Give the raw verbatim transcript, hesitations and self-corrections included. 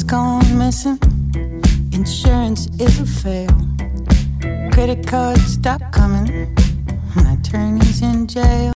Cards gone missing. Insurance is a fail. Credit cards stop coming. My attorney's in jail.